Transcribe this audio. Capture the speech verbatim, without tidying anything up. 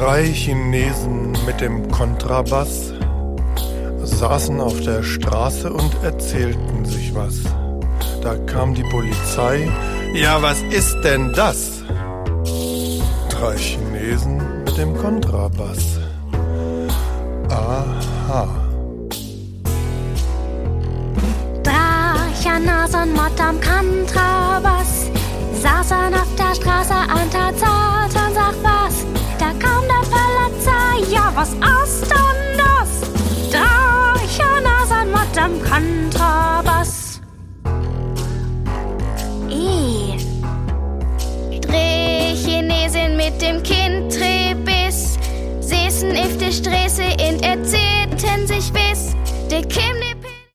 Drei Chinesen mit dem Kontrabass saßen auf der Straße und erzählten sich was. Da kam die Polizei. Ja, was ist denn das? Drei Chinesen mit dem Kontrabass. Aha. Drachenas und Mott am Kontrabass saßen auf der Straße, ein Tarzan sagt was. Da kam der Polizei, ja, was ist denn das? Drachenas und Mott am Kontrabass. E. Drei Chinesen mit dem Kindrebiss säßen auf der Straße in